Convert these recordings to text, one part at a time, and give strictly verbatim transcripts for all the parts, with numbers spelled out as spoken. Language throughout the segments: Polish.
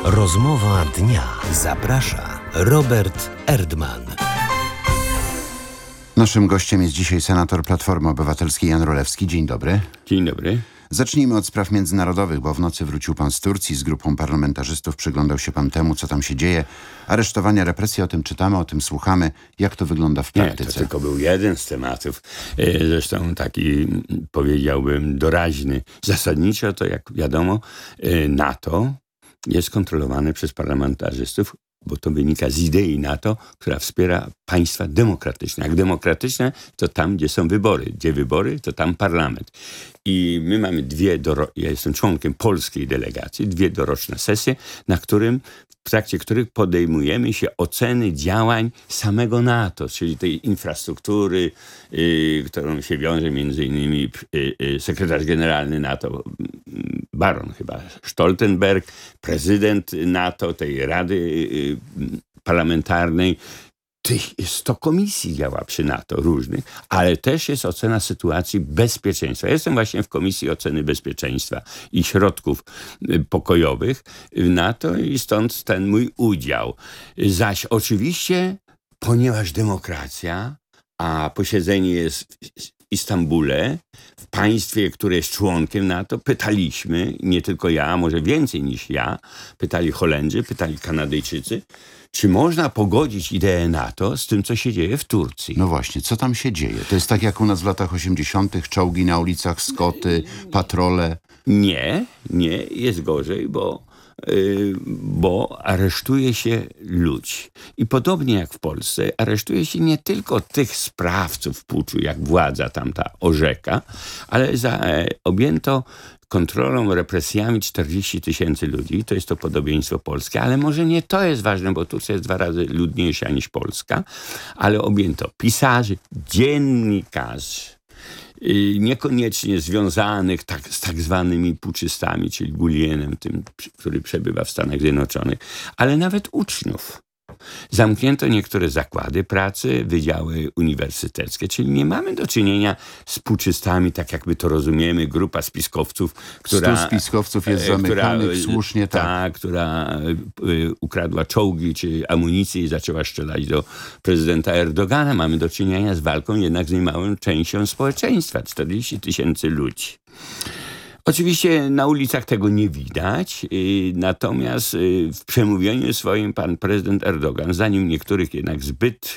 Rozmowa dnia. Zaprasza Robert Erdman. Naszym gościem jest dzisiaj senator Platformy Obywatelskiej Jan Rulewski. Dzień dobry. Dzień dobry. Zacznijmy od spraw międzynarodowych, bo w nocy wrócił pan z Turcji z grupą parlamentarzystów. Przyglądał się pan temu, co tam się dzieje. Aresztowania, represje, o tym czytamy, o tym słuchamy. Jak to wygląda w praktyce? Nie, to tylko był jeden z tematów. Zresztą taki, powiedziałbym, doraźny. Zasadniczo to, jak wiadomo, NATO jest kontrolowane przez parlamentarzystów, bo to wynika z idei NATO, która wspiera państwa demokratyczne. Jak demokratyczne, to tam, gdzie są wybory. Gdzie wybory, to tam parlament. I my mamy dwie, doro- ja jestem członkiem polskiej delegacji, dwie doroczne sesje, na którym, w trakcie których podejmujemy się oceny działań samego NATO, czyli tej infrastruktury, yy, którą się wiąże między innymi yy, yy, sekretarz generalny NATO, baron chyba Stoltenberg, prezydent NATO, tej Rady yy, Parlamentarnej. Tych sto komisji działa przy NATO różnych, ale też jest ocena sytuacji bezpieczeństwa. Ja jestem właśnie w Komisji Oceny Bezpieczeństwa i Środków Pokojowych w NATO i stąd ten mój udział. Zaś oczywiście, ponieważ demokracja, a posiedzenie jest w Istambule, w państwie, które jest członkiem NATO, pytaliśmy, nie tylko ja, a może więcej niż ja, pytali Holendrzy, pytali Kanadyjczycy, czy można pogodzić ideę NATO z tym, co się dzieje w Turcji? No właśnie, co tam się dzieje? To jest tak jak u nas w latach osiemdziesiątych, czołgi na ulicach, skoty, patrole. Nie, nie, jest gorzej, bo, yy, bo aresztuje się ludzi. I podobnie jak w Polsce, aresztuje się nie tylko tych sprawców puczu, jak władza tamta orzeka, ale za, e, objęto kontrolą, represjami czterdzieści tysięcy ludzi. To jest to podobieństwo polskie, ale może nie to jest ważne, bo Turcja jest dwa razy ludniejsza niż Polska, ale objęto pisarzy, dziennikarzy, yy, niekoniecznie związanych tak, z tak zwanymi puczystami, czyli Gulienem, tym, który przebywa w Stanach Zjednoczonych, ale nawet uczniów. Zamknięto niektóre zakłady pracy, wydziały uniwersyteckie, czyli nie mamy do czynienia z puczystami, tak jak my to rozumiemy, grupa spiskowców, która... Stu spiskowców jest zamykanych, która, słusznie tak. Ta, która y, ukradła czołgi czy amunicję i zaczęła strzelać do prezydenta Erdogana. Mamy do czynienia z walką jednak z niemałą częścią społeczeństwa, czterdzieści tysięcy ludzi. Oczywiście na ulicach tego nie widać, yy, natomiast yy, w przemówieniu swoim pan prezydent Erdogan, zanim niektórych jednak zbyt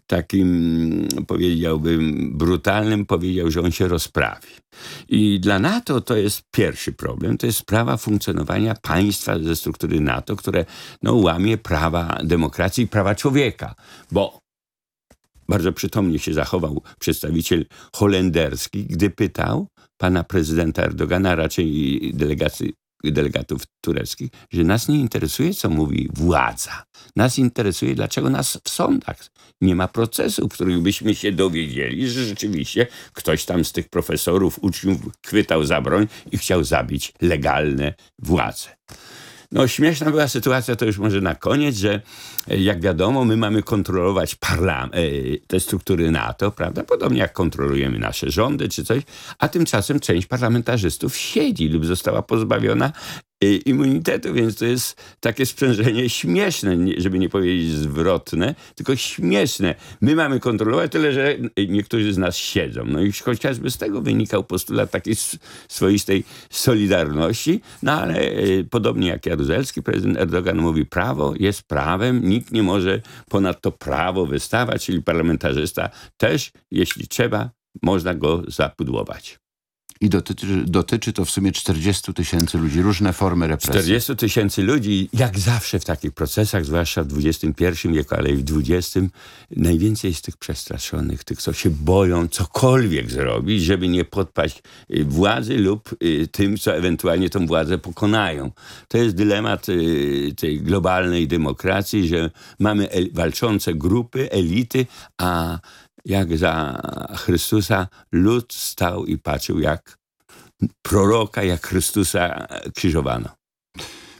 takim, powiedziałbym, brutalnym, powiedział, że on się rozprawi. I dla NATO to jest pierwszy problem, to jest sprawa funkcjonowania państwa ze struktury NATO, które no, łamie prawa demokracji i prawa człowieka, bo bardzo przytomnie się zachował przedstawiciel holenderski, gdy pytał pana prezydenta Erdogana, raczej delegacji, delegatów tureckich, że nas nie interesuje, co mówi władza. Nas interesuje, dlaczego nas w sądach nie ma procesu, w których byśmy się dowiedzieli, że rzeczywiście ktoś tam z tych profesorów, uczniów chwytał za broń i chciał zabić legalne władze. No śmieszna była sytuacja, to już może na koniec, że jak wiadomo, my mamy kontrolować parlam- te struktury NATO, prawda? Podobnie jak kontrolujemy nasze rządy czy coś, a tymczasem część parlamentarzystów siedzi lub została pozbawiona immunitetu, więc to jest takie sprzężenie śmieszne, żeby nie powiedzieć zwrotne, tylko śmieszne. My mamy kontrolować, tyle że niektórzy z nas siedzą. No i chociażby z tego wynikał postulat takiej swoistej solidarności, no ale podobnie jak Jaruzelski, prezydent Erdogan mówi, prawo jest prawem, nikt nie może ponad to prawo wystawać, czyli parlamentarzysta też, jeśli trzeba, można go zapudłować. I dotyczy, dotyczy to w sumie czterdziestu tysięcy ludzi, różne formy represji. czterdziestu tysięcy ludzi, jak zawsze w takich procesach, zwłaszcza w dwudziestym pierwszym wieku, ale i w dwudziestym, najwięcej jest tych przestraszonych, tych, co się boją cokolwiek zrobić, żeby nie podpaść władzy lub tym, co ewentualnie tą władzę pokonają. To jest dylemat tej globalnej demokracji, że mamy el- walczące grupy, elity, a jak za Chrystusa lud stał i patrzył jak proroka, jak Chrystusa krzyżowano.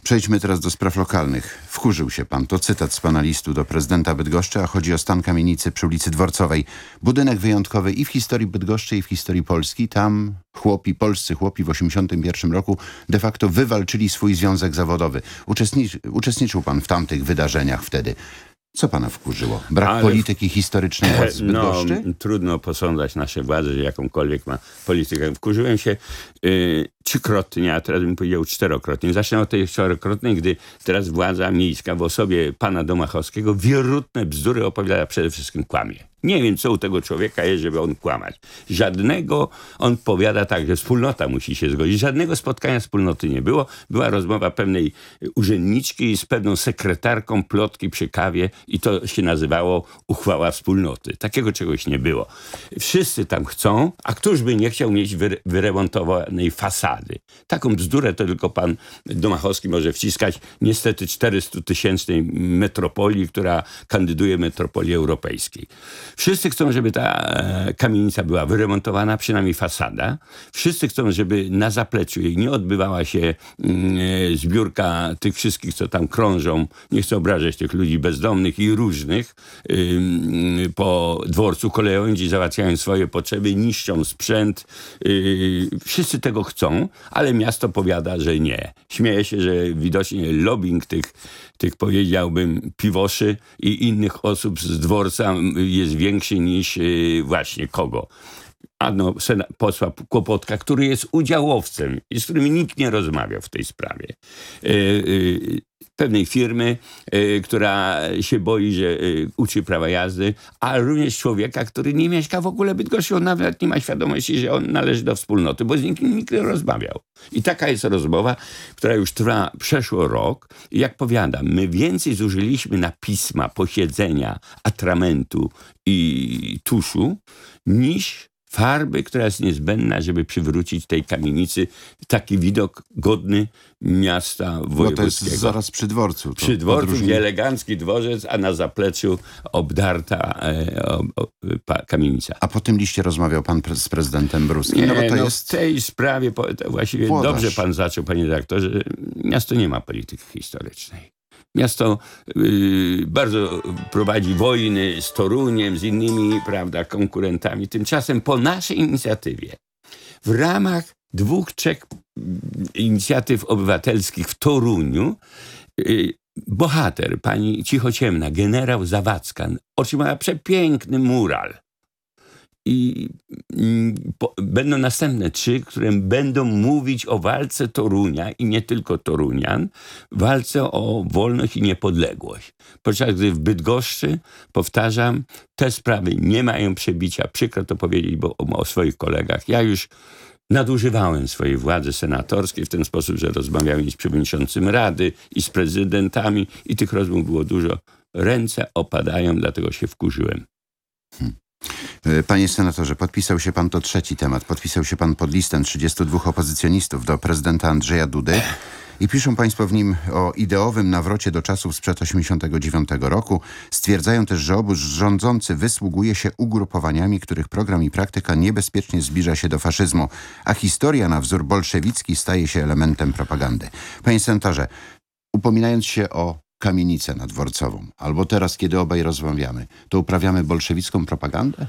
Przejdźmy teraz do spraw lokalnych. Wkurzył się pan. To cytat z pana listu do prezydenta Bydgoszczy, a chodzi o stan kamienicy przy ulicy Dworcowej. Budynek wyjątkowy i w historii Bydgoszczy, i w historii Polski. Tam chłopi, polscy chłopi w osiemdziesiątym pierwszym roku de facto wywalczyli swój związek zawodowy. Uczestniczy, uczestniczył pan w tamtych wydarzeniach wtedy. Co pana wkurzyło? Brak Ale polityki historycznej władz Bydgoszczy? No, trudno posądzać nasze władze, że jakąkolwiek ma politykę. Wkurzyłem się yy, trzykrotnie, a teraz bym powiedział czterokrotnie. Zacznę od tej czterokrotnej, gdy teraz władza miejska w osobie pana Domachowskiego wierutne bzdury opowiada, przede wszystkim kłamie. Nie wiem, co u tego człowieka jest, żeby on kłamać. Żadnego, on powiada tak, że wspólnota musi się zgodzić. Żadnego spotkania wspólnoty nie było. Była rozmowa pewnej urzędniczki z pewną sekretarką plotki przy kawie i to się nazywało uchwała wspólnoty. Takiego czegoś nie było. Wszyscy tam chcą, a któż by nie chciał mieć wyre- wyremontowanej fasady. Taką bzdurę to tylko pan Domachowski może wciskać niestety czterystutysięcznej metropolii, która kandyduje metropolii europejskiej. Wszyscy chcą, żeby ta e, kamienica była wyremontowana, przynajmniej fasada. Wszyscy chcą, żeby na zapleczu jej nie odbywała się e, zbiórka tych wszystkich, co tam krążą. Nie chcę obrażać tych ludzi bezdomnych i różnych. E, po dworcu kolejowym, gdzie załatwiają swoje potrzeby, niszczą sprzęt. E, wszyscy tego chcą, ale miasto powiada, że nie. Śmieje się, że widocznie lobbying tych, tych powiedziałbym, piwoszy i innych osób z dworca jest większy niż yy, właśnie kogo. Ano, sena, posła Kłopotka, który jest udziałowcem i z którym nikt nie rozmawiał w tej sprawie. Yy, yy, pewnej firmy, yy, która się boi, że yy, uczy prawa jazdy, a również człowieka, który nie mieszka w ogóle Bydgoszczy. On nawet nie ma świadomości, że on należy do wspólnoty, bo z nikim nikt nie rozmawiał. I taka jest rozmowa, która już trwa przeszło rok. I jak powiadam, my więcej zużyliśmy na pisma, posiedzenia, atramentu i tuszu, niż farby, która jest niezbędna, żeby przywrócić tej kamienicy taki widok godny miasta wojewódzkiego. Bo to jest zaraz przy dworcu. To przy dworcu, podróżni... gdzie elegancki dworzec, a na zapleczu obdarta e, o, o, pa, kamienica. A po tym liście rozmawiał pan pre- z prezydentem Bruskim? Nie, no bo to no jest... w tej sprawie po, to właściwie Włodarz. dobrze pan zaczął, panie redaktorze, że miasto nie ma polityki historycznej. Miasto y, bardzo prowadzi wojny z Toruniem, z innymi, prawda, konkurentami. Tymczasem po naszej inicjatywie, w ramach dwóch, trzech inicjatyw obywatelskich w Toruniu, y, bohater, pani Cichociemna, generał Zawadzka, otrzymała przepiękny mural. I mm, po, będą następne trzy, które będą mówić o walce Torunia i nie tylko Torunian, walce o wolność i niepodległość. Podczas gdy w Bydgoszczy, powtarzam, te sprawy nie mają przebicia. Przykro to powiedzieć, bo o, o swoich kolegach. Ja już nadużywałem swojej władzy senatorskiej w ten sposób, że rozmawiałem i z przewodniczącym Rady, i z prezydentami, i tych rozmów było dużo. Ręce opadają, dlatego się wkurzyłem. Hmm. Panie senatorze, podpisał się pan, to trzeci temat, podpisał się pan pod listem trzydziestu dwóch opozycjonistów do prezydenta Andrzeja Dudy i piszą państwo w nim o ideowym nawrocie do czasów sprzed osiemdziesiątego dziewiątego roku. Stwierdzają też, że obóz rządzący wysługuje się ugrupowaniami, których program i praktyka niebezpiecznie zbliża się do faszyzmu, a historia na wzór bolszewicki staje się elementem propagandy. Panie senatorze, upominając się o kamienicę nadworcową, albo teraz, kiedy obaj rozmawiamy, to uprawiamy bolszewicką propagandę?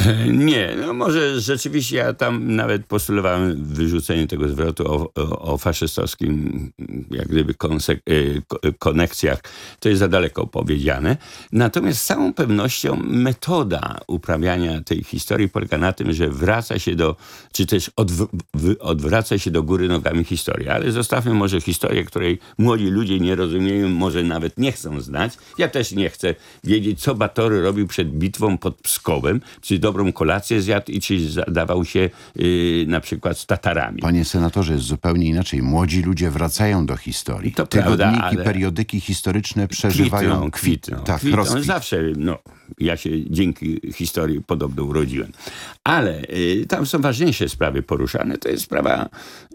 Nie, no może rzeczywiście ja tam nawet postulowałem wyrzucenie tego zwrotu o, o, o faszystowskim jak gdyby konsek- konekcjach. To jest za daleko powiedziane. Natomiast z całą pewnością metoda uprawiania tej historii polega na tym, że wraca się do, czy też odw- odwraca się do góry nogami historii. Ale zostawmy może historię, której młodzi ludzie nie rozumieją, może nawet nie chcą znać. Ja też nie chcę wiedzieć, co Batory robił przed bitwą pod Pskowem, czy dobrą kolację zjadł i czy zadawał się yy, na przykład z Tatarami. Panie senatorze, jest zupełnie inaczej. Młodzi ludzie wracają do historii. To Tygodniki, prawda, ale periodyki historyczne przeżywają... kwitną, kwitną. Tak, kwitną. rozkwit. Zawsze, no, ja się dzięki historii podobno urodziłem. Ale y, tam są ważniejsze sprawy poruszane. To jest sprawa,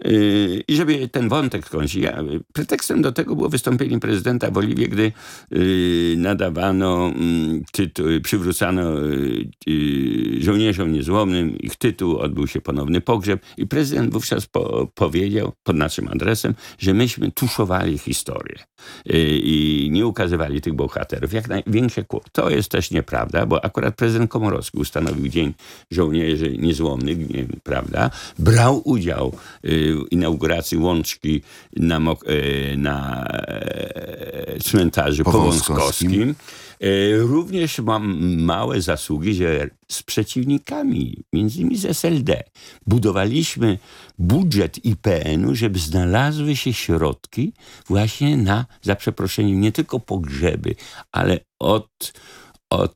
y, i żeby ten wątek skończyć, ja, pretekstem do tego było wystąpienie prezydenta w Oliwie, gdy y, nadawano, y, tytuł, przywrócano y, y, żołnierzom niezłomnym, ich tytuł, odbył się ponowny pogrzeb i prezydent wówczas po, powiedział pod naszym adresem, że myśmy tuszowali historię i nie ukazywali tych bohaterów. Jak największe kłopot. To jest też nieprawda, bo akurat prezydent Komorowski ustanowił Dzień Żołnierzy Niezłomnych, nie, prawda? Brał udział w inauguracji łączki na, na cmentarzu powązkowskim. Również mam małe zasługi, że z przeciwnikami, między innymi z S L D, budowaliśmy budżet I P N-u, żeby znalazły się środki właśnie na, za przeproszeniem, nie tylko pogrzeby, ale od, od,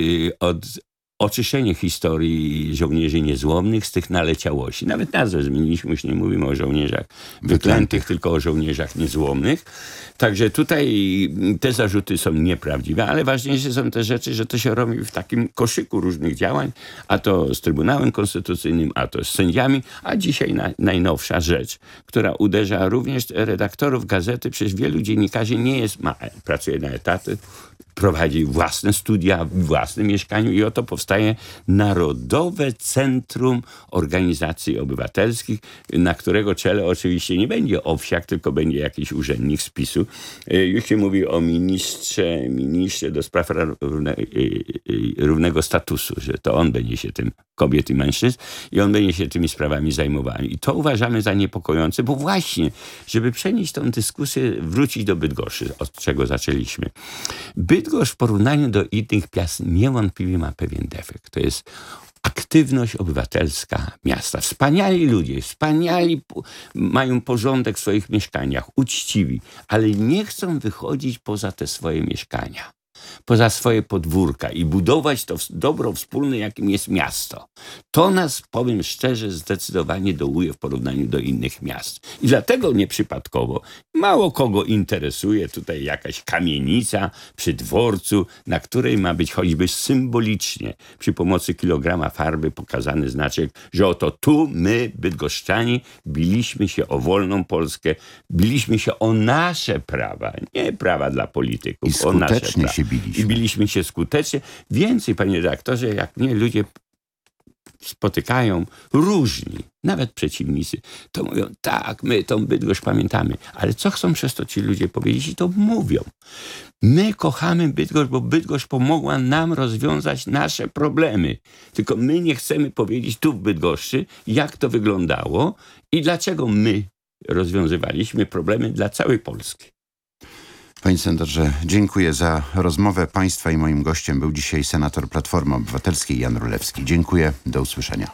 od oczyszczenie historii żołnierzy niezłomnych z tych naleciałości. Nawet nazwę zmieniliśmy, już nie mówimy o żołnierzach wyklętych, wyklętych, tylko o żołnierzach niezłomnych. Także tutaj te zarzuty są nieprawdziwe, ale ważniejsze są te rzeczy, że to się robi w takim koszyku różnych działań, a to z Trybunałem Konstytucyjnym, a to z sędziami, a dzisiaj na, najnowsza rzecz, która uderza również redaktorów gazety, przecież wielu dziennikarzy nie jest, ma, pracuje na etaty, prowadzi własne studia w własnym mieszkaniu i oto powstaje Narodowe Centrum Organizacji Obywatelskich, na którego czele oczywiście nie będzie Owsiak, tylko będzie jakiś urzędnik z PiSu. Już się mówi o ministrze, ministrze do spraw równe, równego statusu, że to on będzie się tym, kobiet i mężczyzn, i on będzie się tymi sprawami zajmował. I to uważamy za niepokojące, bo właśnie, żeby przenieść tą dyskusję, wrócić do Bydgoszczy, od czego zaczęliśmy. Bydgoszcz w porównaniu do innych miast niewątpliwie ma pewien defekt. To jest aktywność obywatelska miasta. Wspaniali ludzie, wspaniali mają porządek w swoich mieszkaniach, uczciwi, ale nie chcą wychodzić poza te swoje mieszkania, poza swoje podwórka i budować to dobro wspólne, jakim jest miasto. To nas, powiem szczerze, zdecydowanie dołuje w porównaniu do innych miast. I dlatego nieprzypadkowo mało kogo interesuje tutaj jakaś kamienica przy dworcu, na której ma być choćby symbolicznie przy pomocy kilograma farby pokazany znaczek, że oto tu my, bydgoszczanie, biliśmy się o wolną Polskę, biliśmy się o nasze prawa, nie prawa dla polityków, I o nasze skutecznie prawa. się biliśmy. I biliśmy się skutecznie. Więcej, panie redaktorze, jak mnie ludzie spotykają różni, nawet przeciwnicy, to mówią, tak, my tą Bydgoszcz pamiętamy. Ale co chcą przez to ci ludzie powiedzieć? I to mówią. My kochamy Bydgoszcz, bo Bydgoszcz pomogła nam rozwiązać nasze problemy. Tylko my nie chcemy powiedzieć tu w Bydgoszczy, jak to wyglądało i dlaczego my rozwiązywaliśmy problemy dla całej Polski. Panie senatorze, dziękuję za rozmowę. Państwa i moim gościem był dzisiaj senator Platformy Obywatelskiej Jan Rulewski. Dziękuję, do usłyszenia.